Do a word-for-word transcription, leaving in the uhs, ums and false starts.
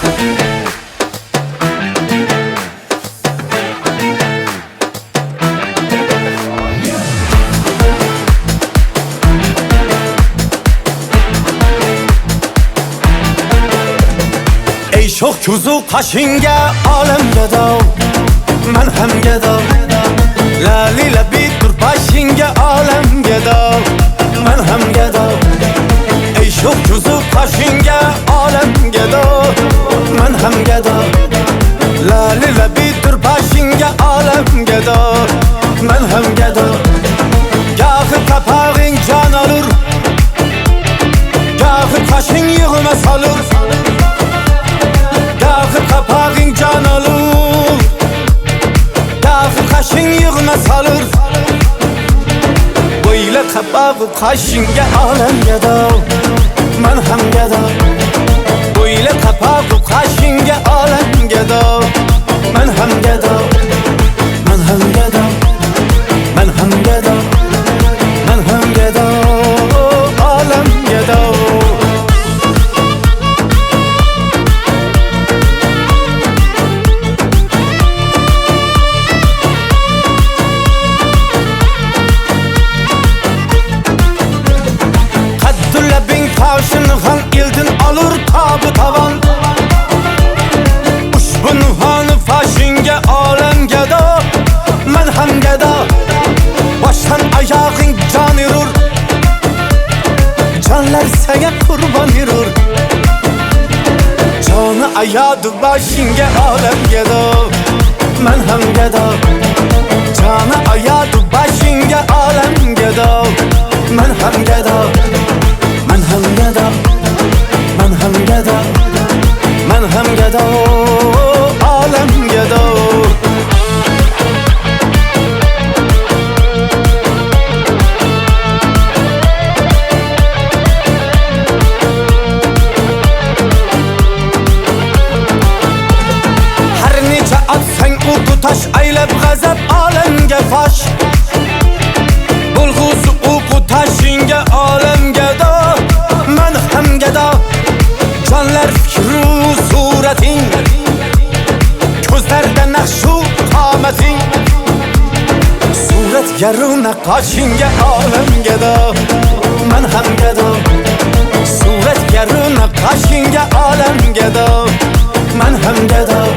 ey sho'x ko'zu qashingga olam gado, men ham gado. Lali labi turpashingga olam gado, men ham gado. ey sho'x ko'zu qashingga olam gado, men ham gado. Lali labi turpashingga olam gado, men ham gado. Gohi kapag'ing jon olur, gohi qashing yig'ma solur. Gohi kapag'ing jon olur, gohi qashing yig'ma solur. Bo'yla kapag'u qashingga olam gado, men ham gado. Bo'yla kapag'u qashingga olam gado, men ham gado. Men ham gado, men ham gado, men ham gado, olam gado. Tavşınğan ildin alır tabi tavan, ushbu nuhani fashinga olam gado, men ham gado. Boshdan oyog'ing jon yurur, jonlar senga qurbon yurur. Joni ayadu boshinga olam gado, men ham gado. Joni ayadu boshinga olam gado, men ham gado. Men ham gado, men ham gado, men ham gado, olam gado. Har necha otsang u tash aylab g'azab olamga fosh. Bulg'usi u tashingga olam gado, men ham gado. Jonlar fikru surating, ko'zlarda naqshu qomating. Surat yaruna qoshinga olam gado, men ham gado. Surat yaruna qoshinga olam gado, men ham gado.